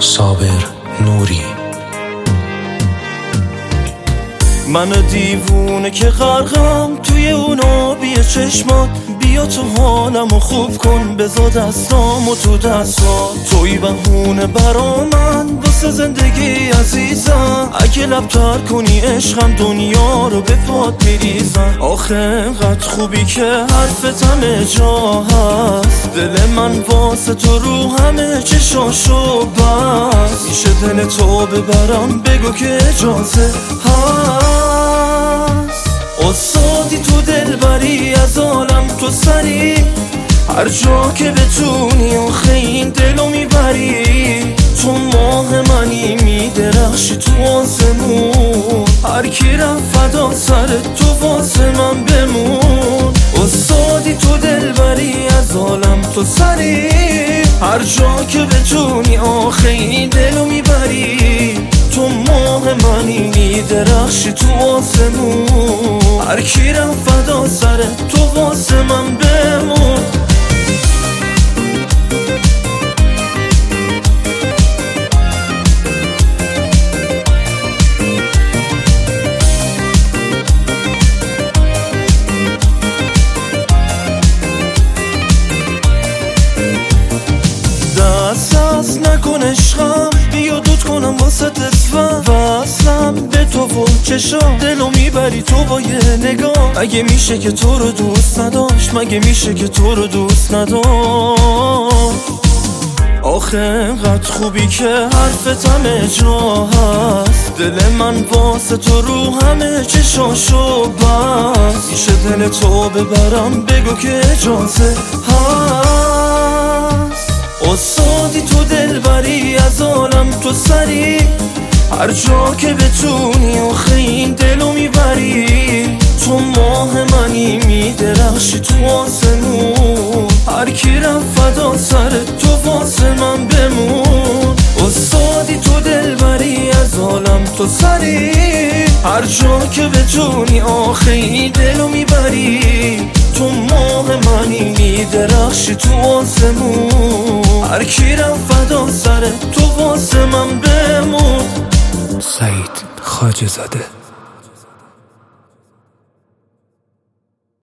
صابر نوری. من دیوونه که غرقم توی اون آبی چشمات، بیا تو حالمو خوب کن، بذار دستامو تو دستات. توی بهونه برا من واسه زندگی عزیزم، اگه لب تر کنی عشقم دنیا رو به پات میریزم. آخه انقدر خوبی که حرفت همه جا هست، دل من واسه تو رو همه چشاشو بست. میشه دل تو ببرم بگو که اجازه هست. استادی تو دل بری از عالم تو سری، هر جا که بتونی آخه این دلو میبری. تو ماه منی میدرخشی تو آسمون، هر کی رفت فدا سر تو واسه من بمون. استادی تو دل بری از عالم تو سری، هر جا که بتونی آخه این دلو میبری. تو ماه منی میدرخشی تو آسمون، هر کی رفت فدا سر تو واسه من بمون. دست نکن عشقم، بیا دود کنم واسه دستم. وصلم به تو و چشام، دلو میبری تو با یه نگاه. مگه میشه که تو رو دوست نداشت، مگه میشه که تو رو دوست نداشت. آخه انقدر خوبی که حرفت همه جا هست، دل من واسه تو رو همه چشاشو بست. میشه دل تو ببرم بگو که اجازه هست. استادی تو دل بری از عالم تو سری، هر جا که بتونی آخه این دلو میبری. تو ماه منی میدرخشی تو آسمون، هر کی رفت فدا سر تو واسه من بمون. استادی تو دل بری از عالم تو سری، هر جا که بتونی آخه این دلو میبری. تو ماه منی میدرخشی تو آسمون، هر کی رفت فدا سر تو واسه من بمون. سعید خواجه زاده.